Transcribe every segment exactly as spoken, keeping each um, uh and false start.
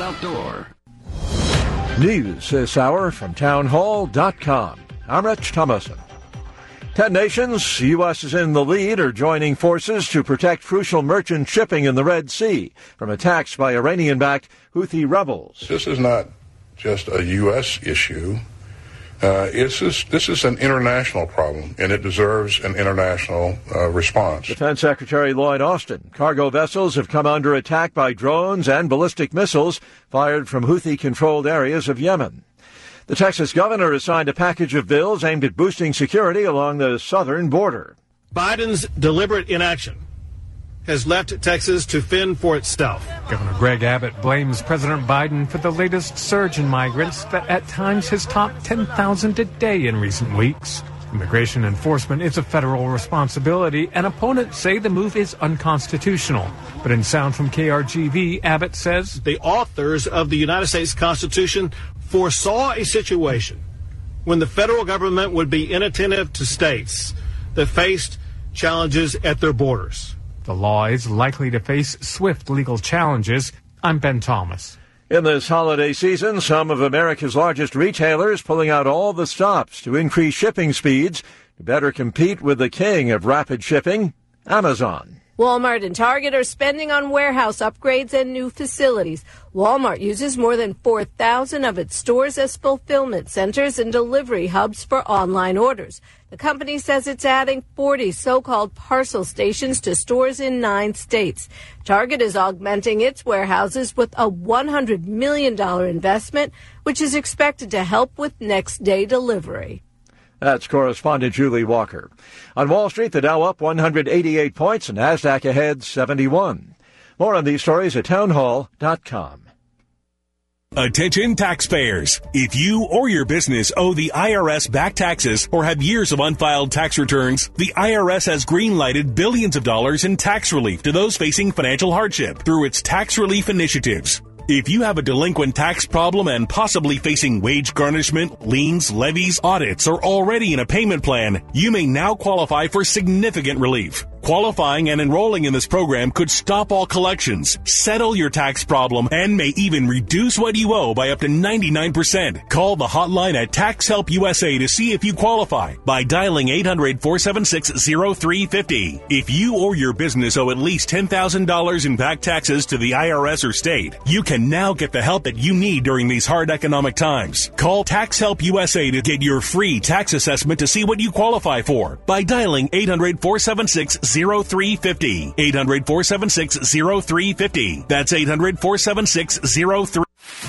Outdoor. News this hour from town hall dot com. I'm Rich Thomason. Ten nations, the U S is in the lead, are joining forces to protect crucial merchant shipping in the Red Sea from attacks by Iranian-backed Houthi rebels. This is not just a U S issue. Uh, it's just, this is an international problem, and it deserves an international uh, response. Defense Secretary Lloyd Austin. Cargo vessels have come under attack by drones and ballistic missiles fired from Houthi-controlled areas of Yemen. The Texas governor has signed a package of bills aimed at boosting security along the southern border. Biden's deliberate inaction has left Texas to fend for itself. Governor Greg Abbott blames President Biden for the latest surge in migrants that at times has topped ten thousand a day in recent weeks. Immigration enforcement is a federal responsibility, and opponents say the move is unconstitutional. But in sound from K R G V, Abbott says the authors of the United States Constitution foresaw a situation when the federal government would be inattentive to states that faced challenges at their borders. The law is likely to face swift legal challenges. I'm Ben Thomas. In this holiday season, some of America's largest retailers pulling out all the stops to increase shipping speeds to better compete with the king of rapid shipping, Amazon. Walmart and Target are spending on warehouse upgrades and new facilities. Walmart uses more than four thousand of its stores as fulfillment centers and delivery hubs for online orders. The company says it's adding forty so-called parcel stations to stores in nine states. Target is augmenting its warehouses with a one hundred million dollars investment, which is expected to help with next-day delivery. That's correspondent Julie Walker. On Wall Street, the Dow up one hundred eighty-eight points and NASDAQ ahead seventy-one. More on these stories at town hall dot com. Attention taxpayers. If you or your business owe the I R S back taxes or have years of unfiled tax returns, the I R S has green-lighted billions of dollars in tax relief to those facing financial hardship through its tax relief initiatives. If you have a delinquent tax problem and possibly facing wage garnishment, liens, levies, audits, or already in a payment plan, you may now qualify for significant relief. Qualifying and enrolling in this program could stop all collections, settle your tax problem, and may even reduce what you owe by up to ninety-nine percent. Call the hotline at Tax Help U S A to see if you qualify by dialing eight hundred, four seven six, zero three five zero. If you or your business owe at least ten thousand dollars in back taxes to the I R S or state, you can now get the help that you need during these hard economic times. Call Tax Help U S A to get your free tax assessment to see what you qualify for by dialing eight hundred, four seven six, zero three five zero. eight hundred, four seven six, zero three five zero. That's eight hundred, four seven six, zero three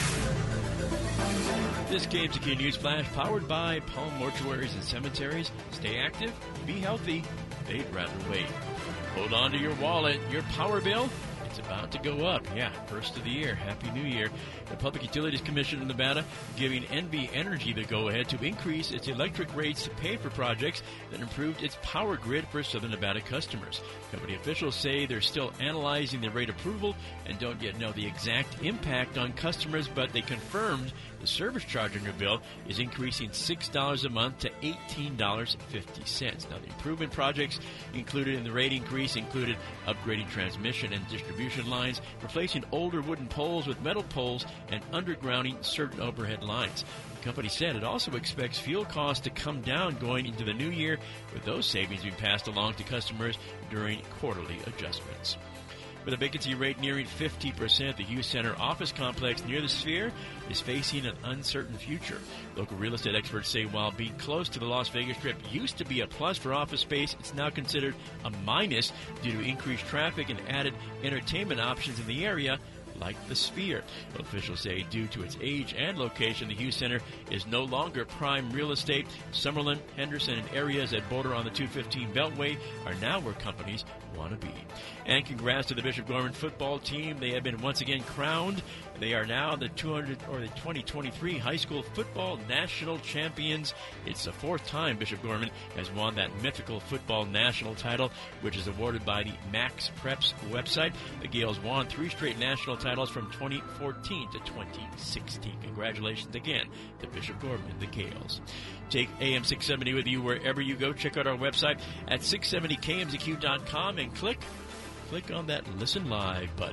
five zero. This K M C K News Flash powered by Palm Mortuaries and Cemeteries. Stay active, be healthy, they'd rather wait. Hold on to your wallet, your power bill. It's about to go up. Yeah, first of the year. Happy New Year. The Public Utilities Commission of Nevada giving N V Energy the go-ahead to increase its electric rates to pay for projects that improved its power grid for Southern Nevada customers. Company officials say they're still analyzing the rate approval and don't yet know the exact impact on customers, but they confirmed the service charge on your bill is increasing six dollars a month to eighteen dollars and fifty cents. Now, the improvement projects included in the rate increase included upgrading transmission and distribution lines, replacing older wooden poles with metal poles, and undergrounding certain overhead lines. The company said it also expects fuel costs to come down going into the new year, with those savings being passed along to customers during quarterly adjustments. With a vacancy rate nearing fifty percent, the Hughes Center office complex near the Sphere is facing an uncertain future. Local real estate experts say while being close to the Las Vegas Strip used to be a plus for office space, it's now considered a minus due to increased traffic and added entertainment options in the area, like the Sphere. Officials say due to its age and location, the Hughes Center is no longer prime real estate. Summerlin, Henderson, and areas that border on the two fifteen Beltway are now where companies want to be. And congrats to the Bishop Gorman football team. They have been once again crowned. They are now the two hundred or the twenty twenty-three high school football national champions. It's the fourth time Bishop Gorman has won that mythical football national title, which is awarded by the Max Preps website. The Gales won three straight national titles from twenty fourteen to twenty sixteen. Congratulations again to Bishop Gorman and the Gales. Take A M six seventy with you wherever you go. Check out our website at six seventy K M Z Q dot com and click click on that Listen Live button.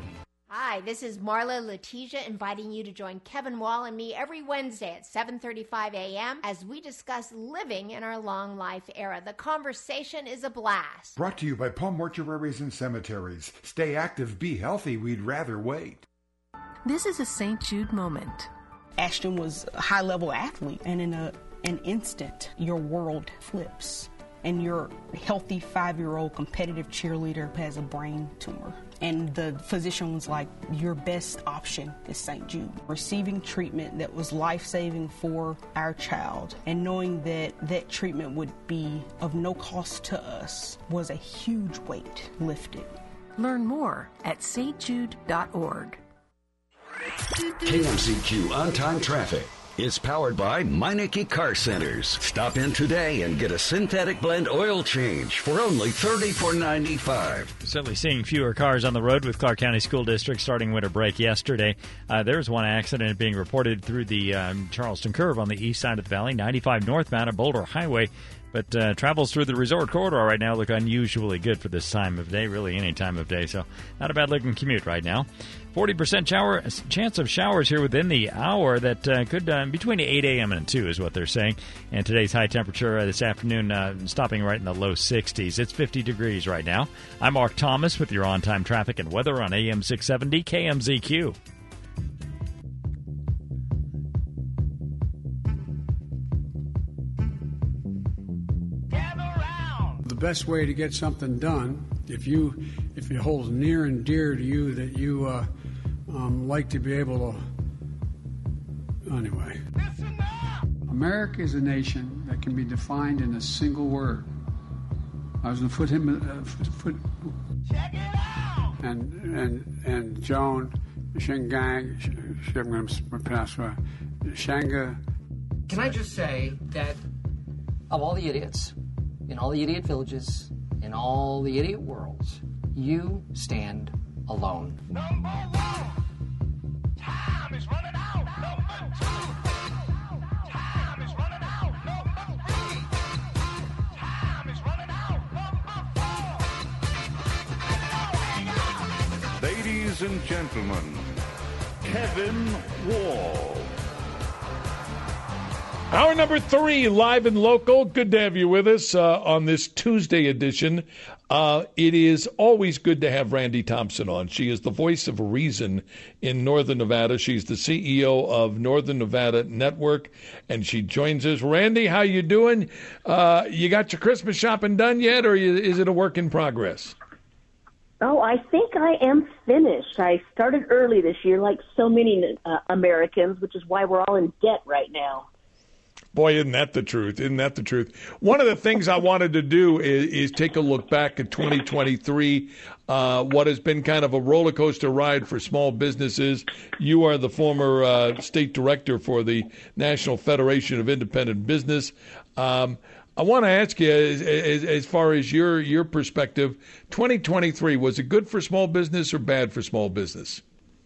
Hi, this is Marla Letitia inviting you to join Kevin Wall and me every Wednesday at seven thirty-five a.m. as we discuss living in our long life era. The conversation is a blast. Brought to you by Palm Mortuaries and Cemeteries. Stay active, be healthy, we'd rather wait. This is a Saint Jude moment. Ashton was a high-level athlete, and in a, an instant, your world flips. And your healthy five-year-old competitive cheerleader has a brain tumor. And the physician was like, your best option is Saint Jude. Receiving treatment that was life-saving for our child and knowing that that treatment would be of no cost to us was a huge weight lifted. Learn more at s t jude dot org. K M Z Q On-Time Traffic is powered by Meineke Car Centers. Stop in today and get a synthetic blend oil change for only thirty-four ninety-five. Certainly seeing fewer cars on the road with Clark County School District starting winter break yesterday. Uh, there was one accident being reported through the um, Charleston Curve on the east side of the valley, ninety-five northbound at Boulder Highway. But uh, travels through the resort corridor right now look unusually good for this time of day, really any time of day. So not a bad-looking commute right now. forty percent shower chance of showers here within the hour that uh, could uh, between eight a.m. and two is what they're saying. And today's high temperature uh, this afternoon uh, stopping right in the low sixties. It's fifty degrees right now. I'm Mark Thomas with your on-time traffic and weather on A M six seventy K M Z Q. The best way to get something done, if you if it holds near and dear to you that you uh, um, like to be able to. Anyway, America is a nation that can be defined in a single word. I was going to put him. Uh, foot, Check it out. And and and Joan Shengang. I'm going to pronounce right. Shanga. Can I just say that of all the idiots in all the idiot villages, in all the idiot worlds, you stand alone. Number one, time is running out. Number two, time is running out. Number three, time is running out. Number four. Ladies and gentlemen, Kevin Wall. Hour number three, live and local. Good to have you with us uh, on this Tuesday edition. Uh, it is always good to have Randy Thompson on. She is the voice of reason in Northern Nevada. She's the C E O of Northern Nevada Network, and she joins us. Randy, how you doing? Uh, you got your Christmas shopping done yet, or is it a work in progress? Oh, I think I am finished. I started early this year, like so many uh, Americans, which is why we're all in debt right now. Boy, isn't that the truth? Isn't that the truth? One of the things I wanted to do is, is take a look back at twenty twenty-three, uh, what has been kind of a roller coaster ride for small businesses. You are the former uh, state director for the National Federation of Independent Business. Um, I want to ask you, as, as, as far as your your perspective, twenty twenty-three, was it good for small business or bad for small business?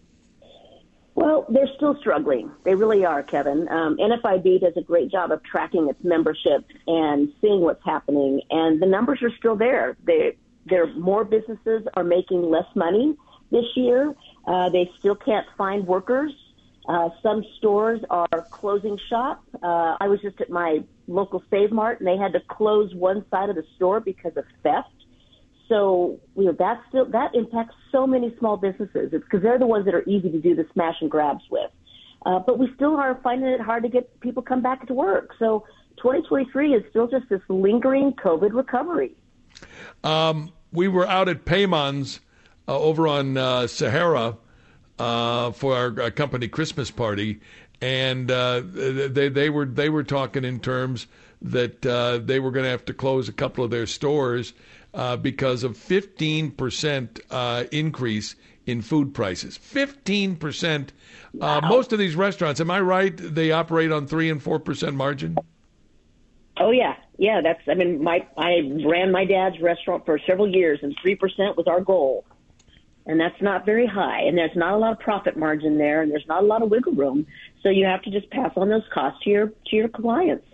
Well, they're still struggling. They really are, Kevin. Um, N F I B does a great job of tracking its membership and seeing what's happening, and the numbers are still there. They, there, more businesses are making less money this year. Uh, they still can't find workers. Uh, some stores are closing shop. Uh, I was just at my local Save Mart, and they had to close one side of the store because of theft. So, you know, that still, that impacts so many small businesses. It's because they're the ones that are easy to do the smash and grabs with. Uh, but we still are finding it hard to get people come back to work. So twenty twenty-three is still just this lingering COVID recovery. Um, we were out at Paymon's uh, over on uh, Sahara uh, for our, our company Christmas party, and uh, they they were they were talking in terms that uh, they were going to have to close a couple of their stores uh, because of fifteen percent uh, increase in food prices. fifteen percent. Wow. Uh, most of these restaurants, am I right, they operate on three and four percent margin? Oh, yeah. Yeah, that's, I mean, my I ran my dad's restaurant for several years, and three percent was our goal. And that's not very high, and there's not a lot of profit margin there, and there's not a lot of wiggle room. So you have to just pass on those costs to your to your clients.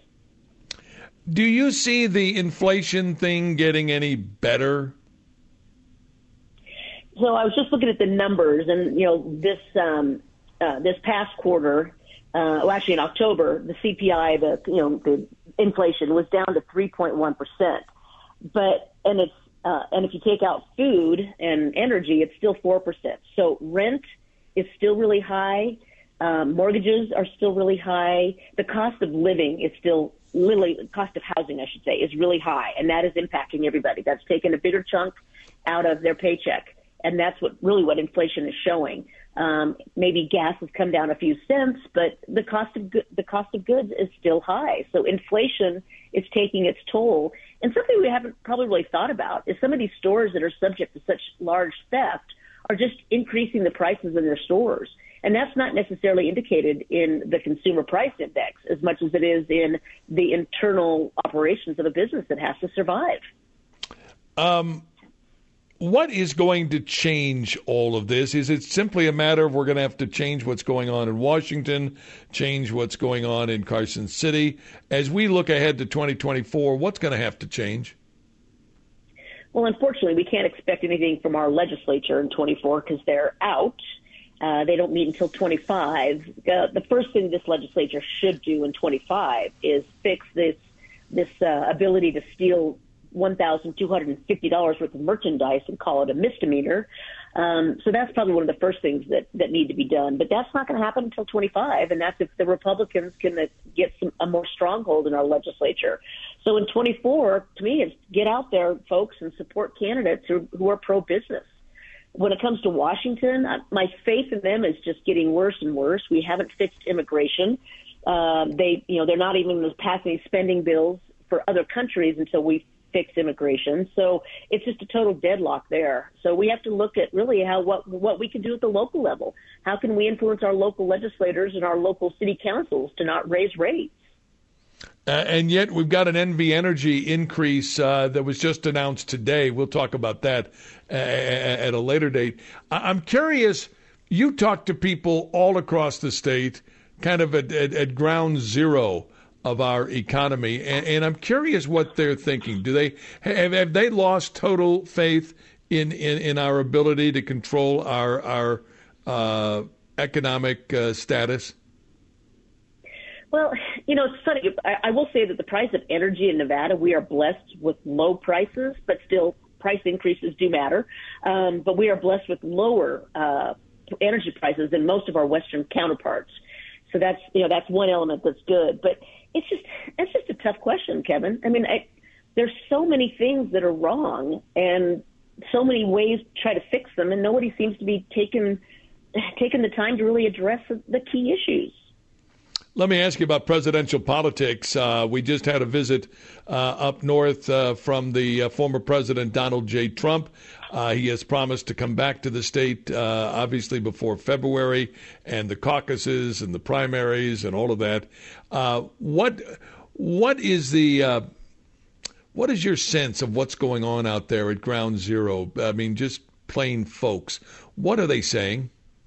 Do you see the inflation thing getting any better? So I was just looking at the numbers, and you know, this um, uh, this past quarter, uh, well, actually in October, the C P I, the you know, the inflation was down to three point one percent. But and it's uh, and if you take out food and energy, it's still four percent. So rent is still really high. Um, mortgages are still really high. The cost of living is still literally cost of housing, I should say, is really high, and that is impacting everybody. That's taken a bigger chunk out of their paycheck. And that's what really what inflation is showing. Um, maybe gas has come down a few cents, but the cost of go- the cost of goods is still high. So inflation is taking its toll. And something we haven't probably really thought about is some of these stores that are subject to such large theft are just increasing the prices in their stores. And that's not necessarily indicated in the consumer price index as much as it is in the internal operations of a business that has to survive. Um. What is going to change all of this? Is it simply a matter of we're going to have to change what's going on in Washington, change what's going on in Carson City? As we look ahead to twenty twenty-four, what's going to have to change? Well, unfortunately, we can't expect anything from our legislature in twenty-four because they're out. Uh, they don't meet until twenty-five. Uh, the first thing this legislature should do in twenty-five is fix this this uh, ability to steal one thousand two hundred fifty dollars worth of merchandise and call it a misdemeanor. Um, so that's probably one of the first things that, that need to be done. But that's not going to happen until twenty-five, and that's if the Republicans can uh, get some, a more stronghold in our legislature. So in twenty-four, to me, it's get out there, folks, and support candidates who, who are pro-business. When it comes to Washington, my faith in them is just getting worse and worse. We haven't fixed immigration. Uh, they, you know, they're not even passing spending bills for other countries until we fix immigration. So it's just a total deadlock there. So we have to look at really how what what we can do at the local level. How can we influence our local legislators and our local city councils to not raise rates? Uh, and yet we've got an N V Energy increase uh, that was just announced today. We'll talk about that uh, at a later date. I- I'm curious, you talk to people all across the state, kind of at, at, at ground zero of our economy, and, and I'm curious what they're thinking. Do they have, have they lost total faith in, in, in our ability to control our our uh, economic uh, status? Well, you know, it's funny. I, I will say that the price of energy in Nevada, we are blessed with low prices, but still price increases do matter. Um, but we are blessed with lower uh, energy prices than most of our Western counterparts. So that's, you know, that's one element that's good. But it's just, it's just a tough question, Kevin. I mean, I, there's so many things that are wrong and so many ways to try to fix them, and nobody seems to be taking, taking the time to really address the key issues. Let me ask you about presidential politics. Uh, we just had a visit uh, up north uh, from the uh, former president, Donald J. Trump. Uh, he has promised to come back to the state, uh, obviously, before February and the caucuses and the primaries and all of that. Uh, what what is the uh, what is your sense of what's going on out there at Ground Zero? I mean, just plain folks. What are they saying?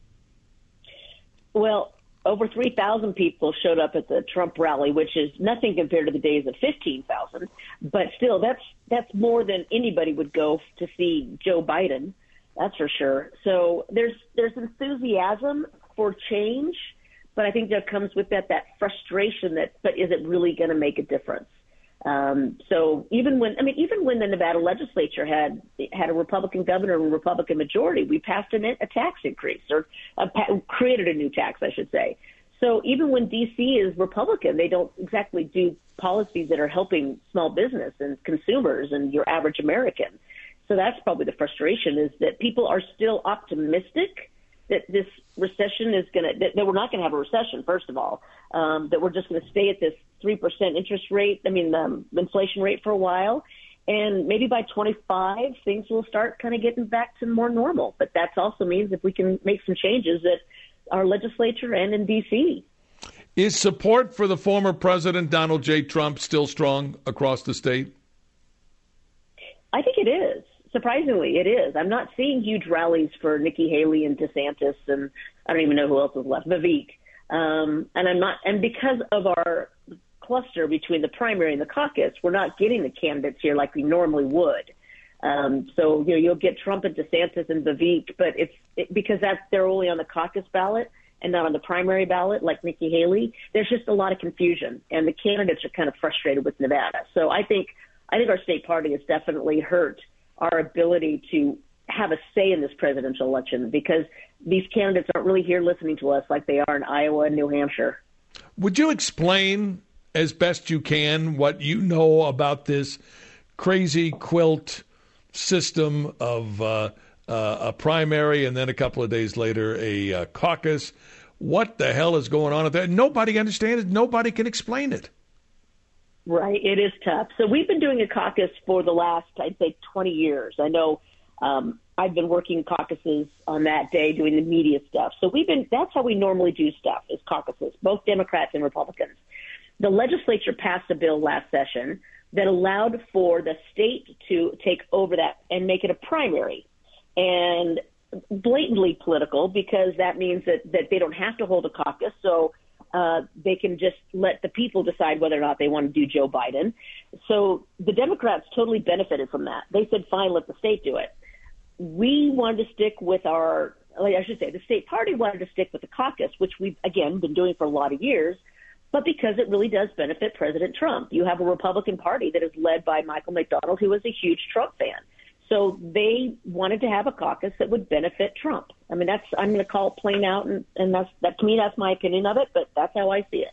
Well, over three thousand people showed up at the Trump rally, which is nothing compared to the days of fifteen thousand. But still, that's that's more than anybody would go to see Joe Biden. That's for sure. So there's there's enthusiasm for change, but I think there comes with that that frustration that, but is it really going to make a difference? Um, so even when, I mean, even when the Nevada legislature had had a Republican governor and a Republican majority, we passed an, a tax increase or a, created a new tax, I should say. So even when D C is Republican, they don't exactly do policies that are helping small business and consumers and your average American. So that's probably the frustration, is that people are still optimistic that this recession is going to, that, that we're not going to have a recession, first of all, um, that we're just going to stay at this three percent interest rate, I mean, um, inflation rate for a while. And maybe by twenty-five, things will start kind of getting back to more normal. But that also means if we can make some changes at our legislature and in D C. Is support for the former president, Donald J. Trump, still strong across the state? I think it is. Surprisingly, it is. I'm not seeing huge rallies for Nikki Haley and DeSantis, and I don't even know who else is left, Vivek. Um, and I'm not, and because of our cluster between the primary and the caucus, we're not getting the candidates here like we normally would. Um, so you know you'll get Trump and DeSantis and Vivek, but it's it, because that's they're only on the caucus ballot and not on the primary ballot like Nikki Haley. There's just a lot of confusion, and the candidates are kind of frustrated with Nevada. So I think I think our state party has definitely hurt our ability to have a say in this presidential election because these candidates aren't really here listening to us like they are in Iowa and New Hampshire. Would you explain as best you can what you know about this crazy quilt system of uh, uh, a primary and then a couple of days later a uh, caucus? What the hell is going on there? Nobody understands it. Nobody can explain it. Right. It is tough. So we've been doing a caucus for the last, I'd say, twenty years. I know um, I've been working caucuses on that day doing the media stuff. So we've been, that's how we normally do stuff is caucuses, both Democrats and Republicans. The legislature passed a bill last session that allowed for the state to take over that and make it a primary. And blatantly political because that means that, that they don't have to hold a caucus. So uh, they can just let the people decide whether or not they want to do Joe Biden. So the Democrats totally benefited from that. They said, fine, let the state do it. We wanted to stick with our, I should say, the state party wanted to stick with the caucus, which we've, again, been doing for a lot of years, but because it really does benefit President Trump. You have a Republican Party that is led by Michael McDonald, who is a huge Trump fan. So they wanted to have a caucus that would benefit Trump. I mean, that's I'm going to call it plain out, and, and that's that to me, that's my opinion of it, but that's how I see it.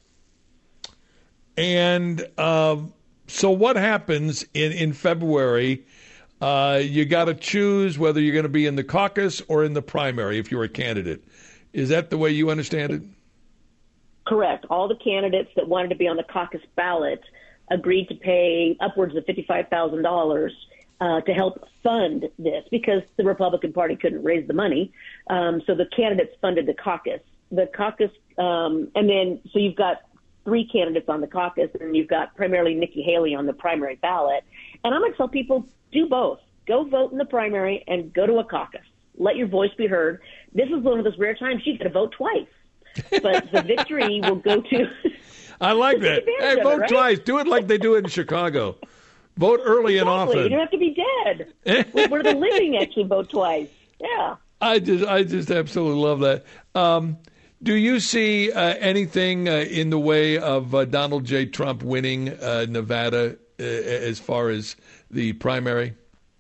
And uh, so what happens in, in February? Uh, you got to choose whether you're going to be in the caucus or in the primary if you're a candidate. Is that the way you understand it? Correct. All the candidates that wanted to be on the caucus ballot agreed to pay upwards of fifty-five thousand dollars Uh, to help fund this because the Republican Party couldn't raise the money. Um, so the candidates funded the caucus. The caucus, um, and then so you've got three candidates on the caucus, and you've got primarily Nikki Haley on the primary ballot. And I'm going to tell people, do both. Go vote in the primary and go to a caucus. Let your voice be heard. This is one of those rare times you get to vote twice. But the victory will go to... I like that. Hey, vote it, right? twice. Do it like they do it in Chicago. Vote early exactly. and often. You don't have to be dead. Where the living actually vote twice. Yeah. I just, I just absolutely love that. Um, do you see uh, anything uh, in the way of uh, Donald J. Trump winning uh, Nevada uh, as far as the primary?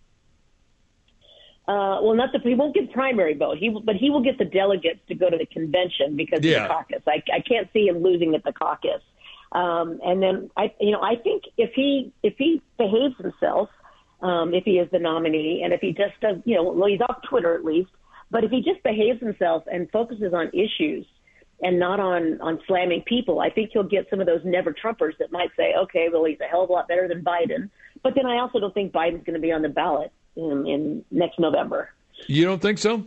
Uh, well, not the he won't get primary vote. He but he will get the delegates to go to the convention because yeah. of the caucus. I, I can't see him losing at the caucus. Um, and then I, you know, I think if he if he behaves himself, um, if he is the nominee, and if he just does, you know, well, he's off Twitter at least. But if he just behaves himself and focuses on issues and not on on slamming people, I think he'll get some of those never Trumpers that might say, okay, well, he's a hell of a lot better than Biden. But then I also don't think Biden's going to be on the ballot in, in next November. You don't think so?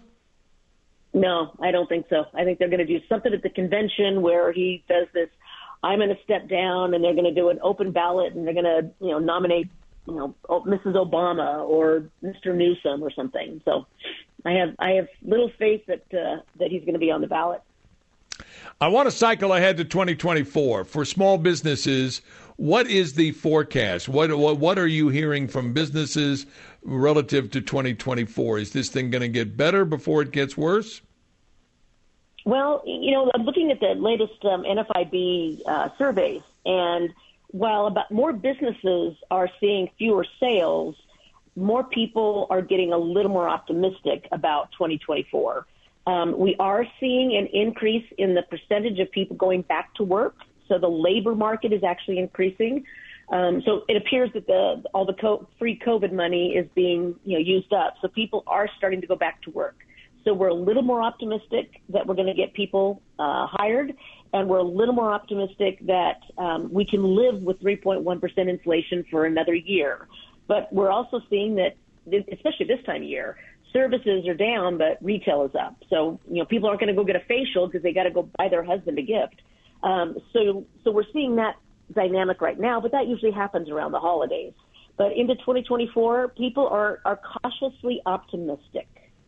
No, I don't think so. I think they're going to do something at the convention where he does this. I'm going to step down, and they're going to do an open ballot, and they're going to, you know, nominate, you know, Missus Obama or Mister Newsom or something. So, I have I have little faith that uh, that he's going to be on the ballot. I want to cycle ahead to twenty twenty-four for small businesses. What is the forecast? What what what are you hearing from businesses relative to twenty twenty-four? Is this thing going to get better before it gets worse? Well, you know, I'm looking at the latest um, N F I B uh, surveys, and while about more businesses are seeing fewer sales, more people are getting a little more optimistic about twenty twenty-four. Um, we are seeing an increase in the percentage of people going back to work, so the labor market is actually increasing. Um, so it appears that the all the co- free COVID money is being, you know, used up, so people are starting to go back to work. So we're a little more optimistic that we're going to get people uh, hired, and we're a little more optimistic that um, we can live with three point one percent inflation for another year. But we're also seeing that, especially this time of year, services are down, but retail is up. So, you know, people aren't going to go get a facial because they got to go buy their husband a gift. Um, so, so we're seeing that dynamic right now, but that usually happens around the holidays. But into twenty twenty-four, people are, are cautiously optimistic.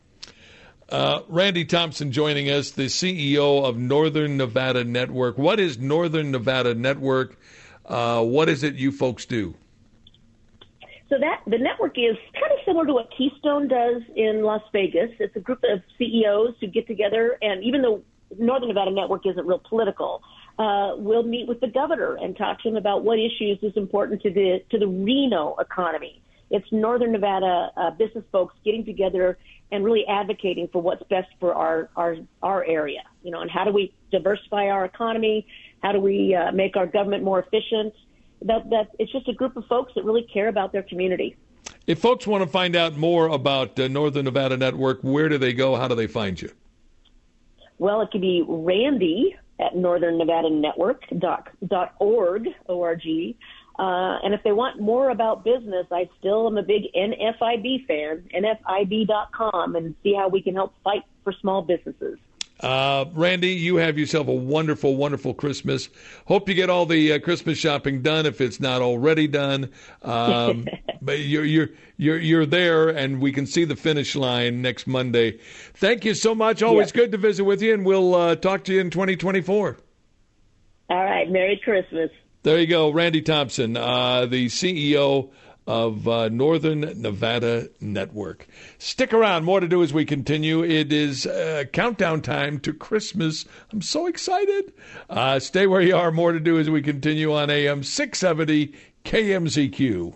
Uh, Randy Thompson joining us, the C E O of Northern Nevada Network. What is Northern Nevada Network? Uh, what is it you folks do? So that the network is kind of similar to what Keystone does in Las Vegas. It's a group of C E Os who get together, and even though Northern Nevada Network isn't real political, uh, we'll meet with the governor and talk to him about what issues is important to the to the Reno economy. It's Northern Nevada uh, business folks getting together and really advocating for what's best for our our our area. You know, and how do we diversify our economy? How do we uh, make our government more efficient? That that it's just a group of folks that really care about their community. If folks want to find out more about uh, Northern Nevada Network, where do they go? How do they find you? Well, it could be Randy at northern nevada network dot org, O R G. Uh, and if they want more about business, I still am a big N F I B fan, N F I B dot com, and see how we can help fight for small businesses. Uh, Randy, you have yourself a wonderful, wonderful Christmas. Hope you get all the uh, Christmas shopping done if it's not already done. Um, but you're you're you're you're there, and we can see the finish line next Monday. Thank you so much. Always yes. good to visit with you, and we'll uh, talk to you in twenty twenty-four. All right. Merry Christmas. There you go, Randy Thompson, uh, the C E O of uh, Northern Nevada Network. Stick around. More to do as we continue. It is uh, countdown time to Christmas. I'm so excited. Uh, stay where you are. More to do as we continue on A M six seventy K M Z Q.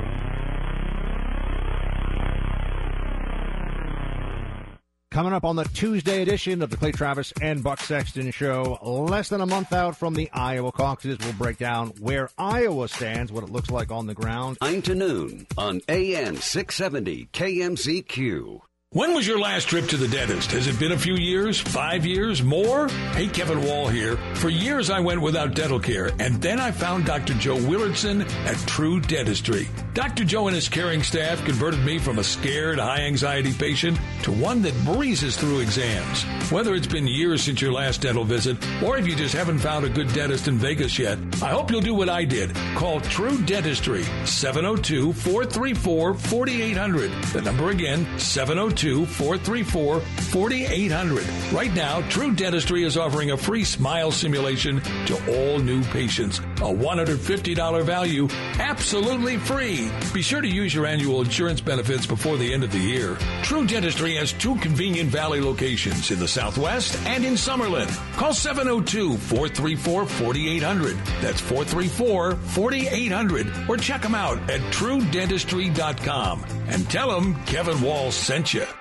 Coming up on the Tuesday edition of the Clay Travis and Buck Sexton Show, less than a month out from the Iowa caucuses, we'll break down where Iowa stands, what it looks like on the ground. nine to noon on A M six seventy K M Z Q. When was your last trip to the dentist? Has it been a few years? Five years? More? Hey, Kevin Wall here. For years I went without dental care, and then I found Doctor Joe Willardson at True Dentistry. Doctor Joe and his caring staff converted me from a scared, high-anxiety patient to one that breezes through exams. Whether it's been years since your last dental visit, or if you just haven't found a good dentist in Vegas yet, I hope you'll do what I did. Call True Dentistry, seven oh two, four three four, four eight zero zero. The number again, seven oh two, four three four, four eight zero zero. Right now, True Dentistry is offering a free smile simulation to all new patients. A one hundred fifty dollars value, absolutely free. Be sure to use your annual insurance benefits before the end of the year. True Dentistry has two convenient Valley locations in the Southwest and in Summerlin. Call seven oh two, four three four, four eight zero zero. That's four three four, four eight zero zero. Or check them out at true dentistry dot com and tell them Kevin Wall sent you.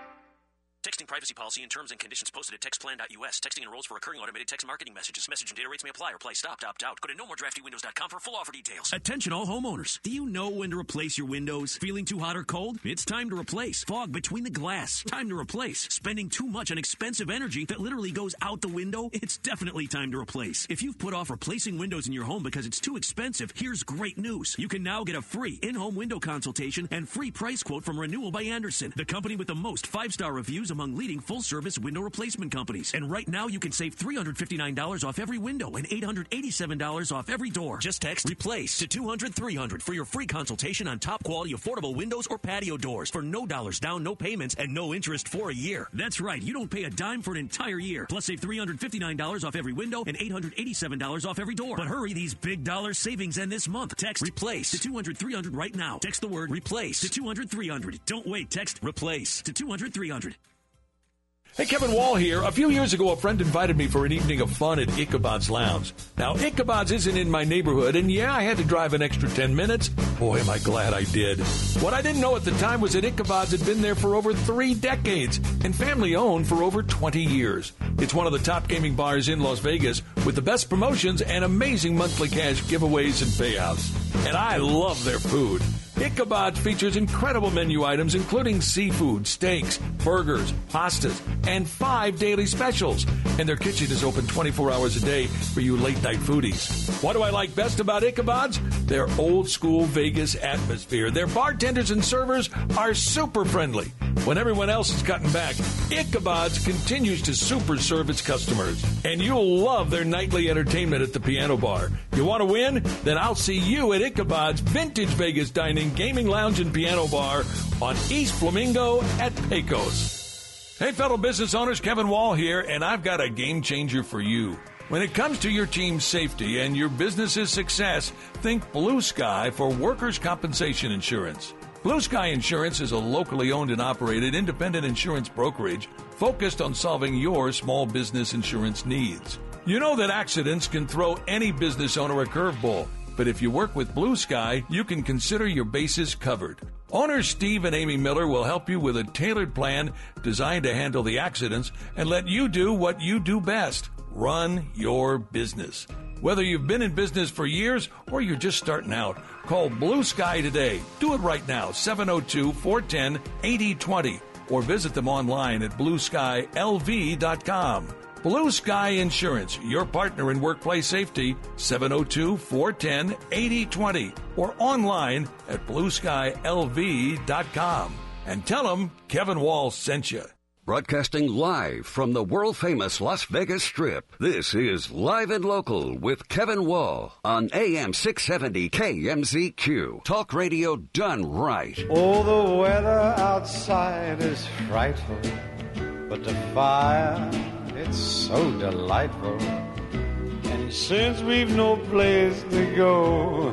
Texting privacy policy and terms and conditions posted at text plan dot U S. Texting enrolls for recurring automated text marketing messages. Message and data rates may apply. Reply stopped, opt out. Go to no more drafty windows dot com for full offer details. Attention all homeowners. Do you know when to replace your windows? Feeling too hot or cold? It's time to replace. Fog between the glass. Time to replace. Spending too much on expensive energy that literally goes out the window? It's definitely time to replace. If you've put off replacing windows in your home because it's too expensive, here's great news. You can now get a free in-home window consultation and free price quote from Renewal by Andersen, the company with the most five-star reviews among leading full-service window replacement companies. And right now, you can save three hundred fifty-nine dollars off every window and eight hundred eighty-seven dollars off every door. Just text REPLACE to two hundred, three hundred for your free consultation on top-quality affordable windows or patio doors for no dollars down, no payments, and no interest for a year. That's right. You don't pay a dime for an entire year. Plus, save three hundred fifty-nine dollars off every window and eight hundred eighty-seven dollars off every door. But hurry, these big dollar savings end this month. Text REPLACE to two hundred, three hundred right now. Text the word REPLACE to two hundred, three hundred. Don't wait. Text REPLACE to two hundred, three hundred. Hey, Kevin Wall here. A few years ago, a friend invited me for an evening of fun at Ichabod's Lounge. Now, Ichabod's isn't in my neighborhood, and yeah, I had to drive an extra ten minutes. Boy, am I glad I did. What I didn't know at the time was that Ichabod's had been there for over three decades and family-owned for over twenty years. It's one of the top gaming bars in Las Vegas with the best promotions and amazing monthly cash giveaways and payouts. And I love their food. Ichabod features incredible menu items, including seafood, steaks, burgers, pastas, and five daily specials. And their kitchen is open twenty-four hours a day for you late-night foodies. What do I like best about Ichabod's? Their old-school Vegas atmosphere. Their bartenders and servers are super friendly. When everyone else is cutting back, Ichabod's continues to super serve its customers. And you'll love their nightly entertainment at the piano bar. You want to win? Then I'll see you at Ichabod's Vintage Vegas Dining, Gaming Lounge, and Piano Bar on East Flamingo at Pecos. Hey, fellow business owners, Kevin Wall here, and I've got a game changer for you. When it comes to your team's safety and your business's success, think Blue Sky for workers' compensation insurance. Blue Sky Insurance is a locally owned and operated independent insurance brokerage focused on solving your small business insurance needs. You know that accidents can throw any business owner a curveball, but if you work with Blue Sky, you can consider your bases covered. Owners Steve and Amy Miller will help you with a tailored plan designed to handle the accidents and let you do what you do best, run your business. Whether you've been in business for years or you're just starting out, call Blue Sky today. Do it right now, seven oh two, four one zero, eight oh two oh, or visit them online at blue sky l v dot com. Blue Sky Insurance, your partner in workplace safety, seven oh two, four one zero, eight oh two oh, or online at blue sky l v dot com. And tell them Kevin Wall sent you. Broadcasting live from the world-famous Las Vegas Strip, this is Live and Local with Kevin Wall on A M six seventy K M Z Q. Talk radio done right. Oh, the weather outside is frightful, but the fire, it's so delightful. And since we've no place to go,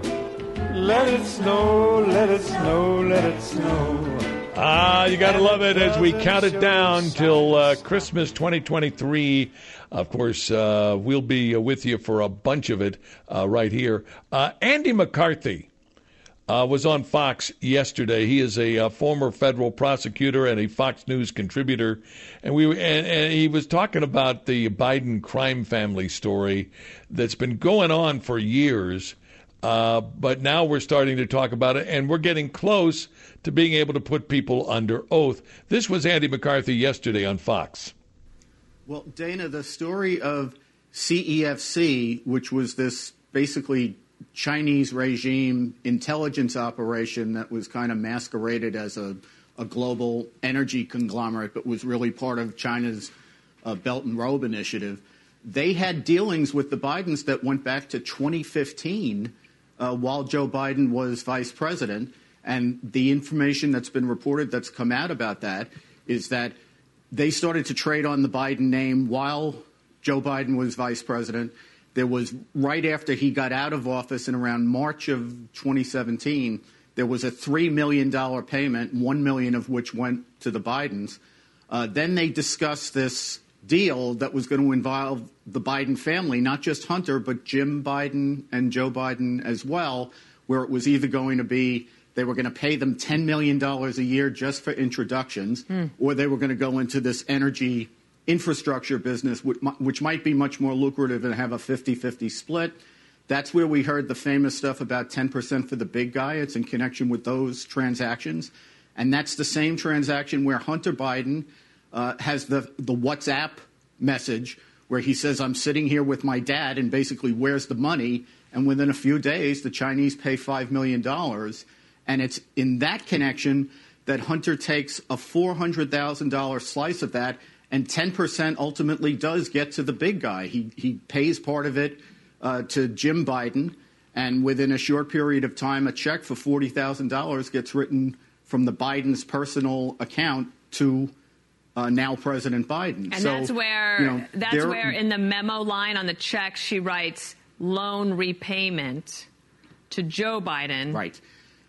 let it snow, let it snow, let it snow. Ah, you got to love it as we count it down till uh, Christmas twenty twenty-three. Of course, uh, we'll be with you for a bunch of it uh, right here. Uh, Andy McCarthy uh, was on Fox yesterday. He is a, a former federal prosecutor and a Fox News contributor, and we and, and he was talking about the Biden crime family story that's been going on for years. Uh, but now we're starting to talk about it, and we're getting close to being able to put people under oath. This was Andy McCarthy yesterday on Fox. Well, Dana, the story of C E F C, which was this basically Chinese regime intelligence operation that was kind of masqueraded as a, a global energy conglomerate, but was really part of China's uh, Belt and Road Initiative, they had dealings with the Bidens that went back to twenty fifteen. Uh, while Joe Biden was vice president. And the information that's been reported that's come out about that is that they started to trade on the Biden name while Joe Biden was vice president. There was, right after he got out of office in around March of twenty seventeen, there was a three million dollars payment, one million dollars of which went to the Bidens. Uh, then they discussed this deal that was going to involve the Biden family, not just Hunter, but Jim Biden and Joe Biden as well, where it was either going to be they were going to pay them ten million dollars a year just for introductions, mm. or they were going to go into this energy infrastructure business, which, which might be much more lucrative and have a fifty-fifty split. That's where we heard the famous stuff about ten percent for the big guy. It's in connection with those transactions. And that's the same transaction where Hunter Biden Uh, has the, the WhatsApp message where he says, I'm sitting here with my dad, and basically, where's the money? And within a few days, the Chinese pay five million dollars. And it's in that connection that Hunter takes a four hundred thousand dollars slice of that, and ten percent ultimately does get to the big guy. He, he pays part of it uh, to Jim Biden, and within a short period of time, a check for forty thousand dollars gets written from the Biden's personal account to Uh, now President Biden. And so, that's where you know, that's where in the memo line on the check she writes loan repayment to Joe Biden. Right.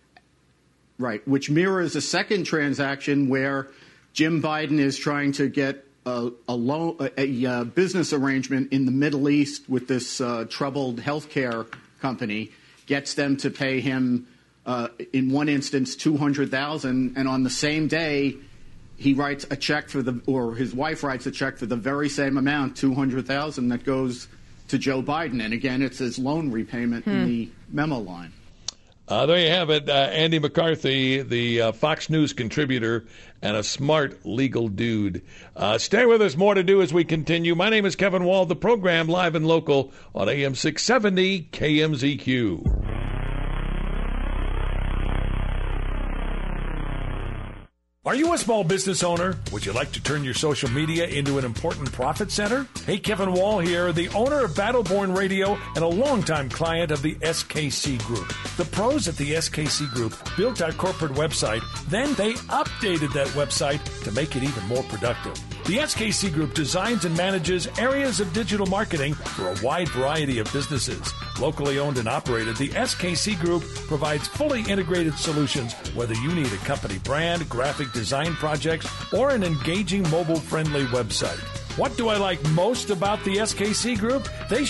Right, which mirrors a second transaction where Jim Biden is trying to get a, a, loan, a, a business arrangement in the Middle East with this uh, troubled healthcare company, gets them to pay him, uh, in one instance, two hundred thousand dollars, and on the same day, he writes a check for the, or his wife writes a check for the very same amount, two hundred thousand dollars, that goes to Joe Biden. And again, it's his loan repayment hmm. in the memo line. Uh, there you have it. Uh, Andy McCarthy, the uh, Fox News contributor and a smart legal dude. Uh, stay with us. More to do as we continue. My name is Kevin Wall. The program live and local on A M six seventy K M Z Q. Are you a small business owner? Would you like to turn your social media into an important profit center? Hey, Kevin Wall here, the owner of Battleborn Radio and a longtime client of the S K C Group. The pros at the S K C Group built our corporate website, then they updated that website to make it even more productive. The S K C Group designs and manages areas of digital marketing for a wide variety of businesses. Locally owned and operated, the S K C Group provides fully integrated solutions, whether you need a company brand, graphic design projects, or an engaging mobile-friendly website. What do I like most about the S K C Group? They